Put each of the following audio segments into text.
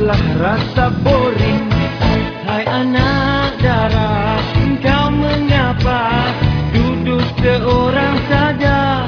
Cukuplah rasa boring. Hai anak dara, kau mengapa duduk seorang saja?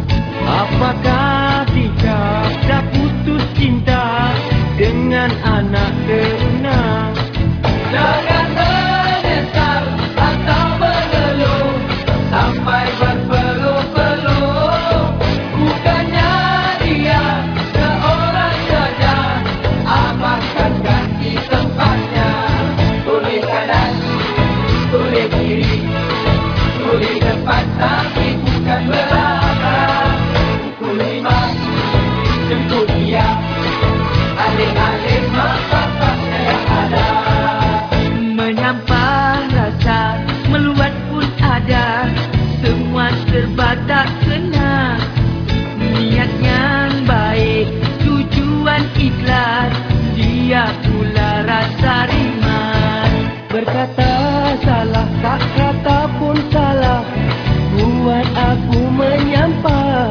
Apakah jika dah putus cinta dengan anak teruna? Jangan menyesal atau mengeluh sampai berpeluh-peluh. Bukannya dia seorang saja, amankan kaki tempatnya. Toleh kanan, toleh kiri, toleh depan tapi bukan belakang. Pukul 5, jemput dia, alih-alih mak bapaknya yang ada. Menyampah rasa, meluat pun ada, semua serba tak senang. Niat yang baik, tujuan ikhlas, dia pula rasa rimas. Berkata salah, tak kata pun salah, buat aku menyampah.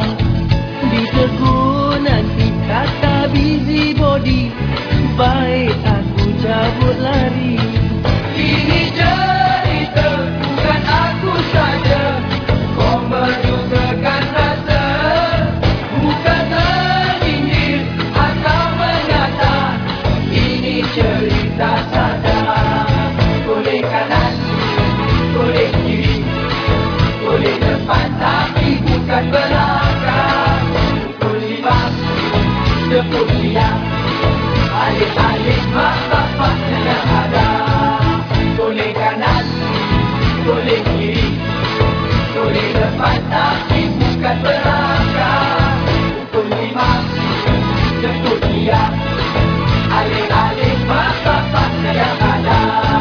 Ditegur nanti kata busybody, baik aku cabut lari. Ini cerita bukan aku saja, kau mendugakan rasa, bukan menyindir atau mengata. Ini cerita saja. Boleh kanan, boleh kiri, boleh depan tapi bukan belakang. Pukul 5, jemput dia, alih-alih mak bapaknya yang ada. Boleh kanan, boleh kiri, boleh depan tapi bukan belakang. Pukul 5, jemput dia, alih-alih mak bapaknya yang ada.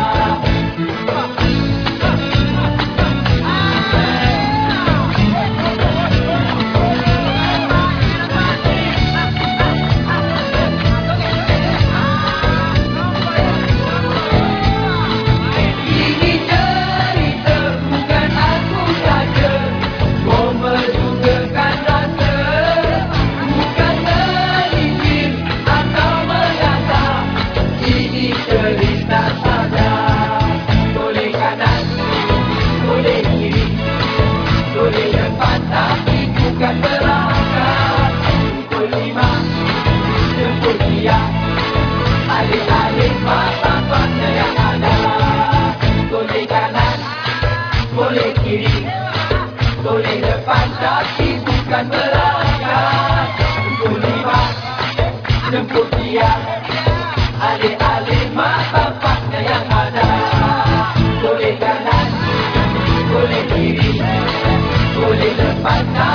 Bukan belakang. Pukul 5, jemput dia, alih-alih mak bapaknya yang ada. Boleh kanan, boleh kiri, boleh depan tapi bukan belakang. Pukul 5, jemput dia, alih-alih mak bapaknya yang ada. Boleh kanan, boleh kiri, boleh depan